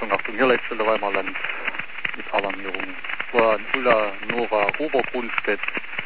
Achtung, hier Leitstelle Weimarland mit Alarmierung. War Ulla Nora Obergrundstedt